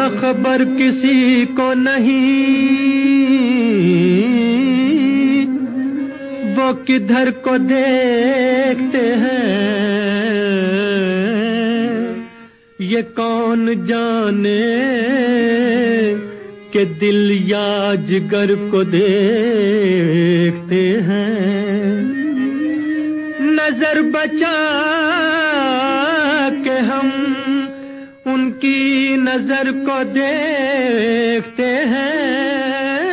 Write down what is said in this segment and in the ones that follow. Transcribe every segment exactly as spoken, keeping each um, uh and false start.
खबर किसी को नहीं, वो किधर को देखते हैं, ये कौन जाने कि दिल या जिगर को देखते हैं। नजर बचा के हम उनकी नजर को देखते हैं,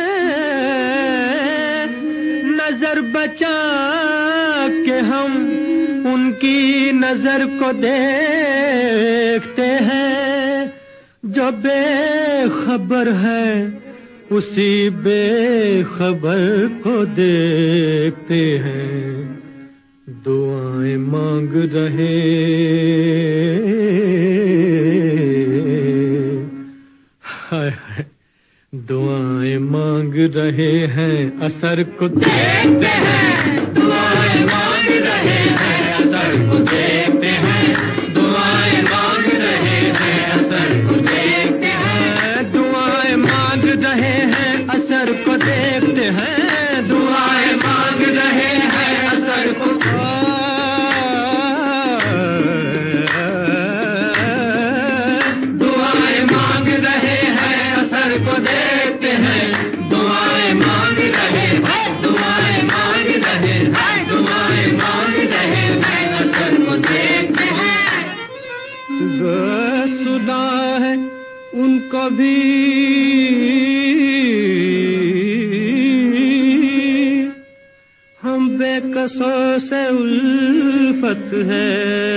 नजर बचा के हम उनकी नजर को देखते हैं। जो बेखबर है उसी बेखबर को देखते हैं। दुआएं मांग रहे हाय हाय, दुआएं मांग रहे हैं असर को देखते हैं। दुआएं मांग रहे हैं असर को देखते हैं। दुआएं मांग रहे हैं असर को देखते हैं। दुआएं मांग रहे हैं असर को देखते हैं। दुआएं मांग रहे हैं असर को। दुआएं मांग रहे हैं असर को देखते हैं। दुआएं मांग रहे हैं, दुआएं मांग रहे हैं, दुआएं मांग रहे हैं असर को देखते हैं। सुना है उनको भी हम बेकसों से उल्फत है।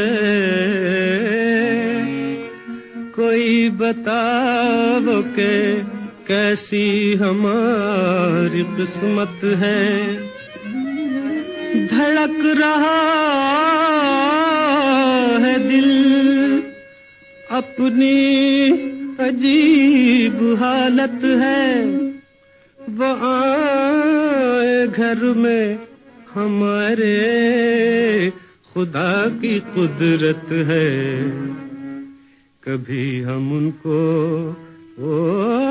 कोई बताओ के कैसी हमारी किस्मत है। धड़क रहा है दिल अपनी अजीब हालत है। वो आए घर में हमारे खुदा की कुदरत है। कभी हम उनको ओ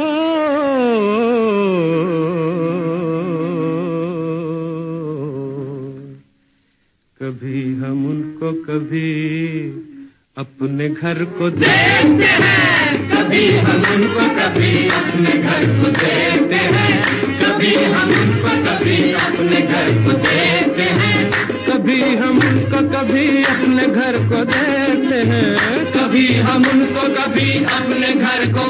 कभी हम उनको कभी अपने घर को देखते हैं। कभी हम उनको कभी अपने घर को देखते हैं। कभी हम उनको कभी अपने घर को देखते हैं। कभी हम उनको कभी अपने घर को देखते हैं। कभी हम उनको कभी अपने घर को।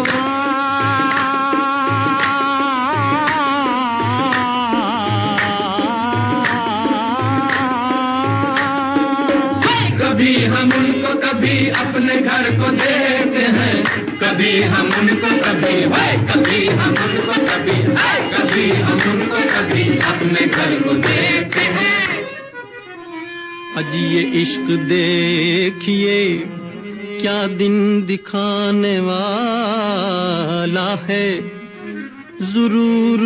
कभी हम उनको कभी अपने घर को देखते हैं। कभी हम उनको कभी है, कभी हम उनको कभी है, कभी हम उनको कभी अपने घर को देखते हैं। अजी ये इश्क देखिए क्या दिन दिखाने वाला है। जरूर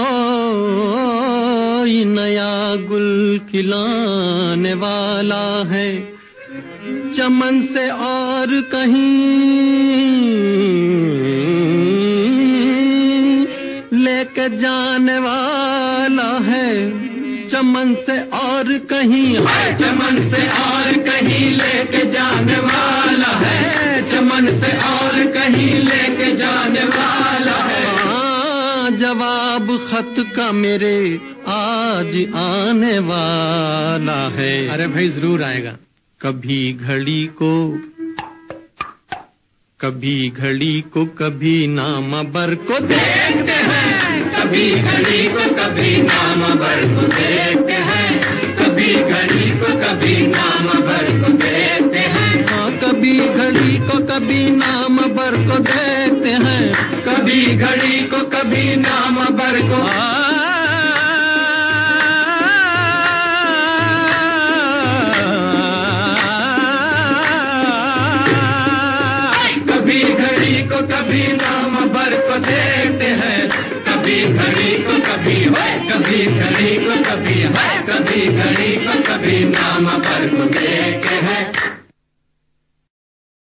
कोई नया गुल खिलाने वाला है। चमन से और कहीं लेके जाने वाला है। चमन से और कहीं है, चमन से और कहीं लेके जाने वाला है। चमन से और कहीं लेके जाने वाला है। हाँ, जवाब खत का मेरे आज आने वाला है। अरे भाई जरूर आएगा। कभी घड़ी को कभी घड़ी को कभी नामबर को देखते हैं। कभी घड़ी को कभी नामबर को देखते हैं। कभी घड़ी को कभी नामबर को देखते हैं। हाँ, कभी घड़ी को कभी नामबर को देखते हैं। कभी घड़ी को कभी नामबर को। कभी घड़ी को कभी नाम भर को देखते हैं। कभी घड़ी को कभी है, कभी घड़ी को कभी है, कभी घड़ी को कभी नाम भर को देखते हैं।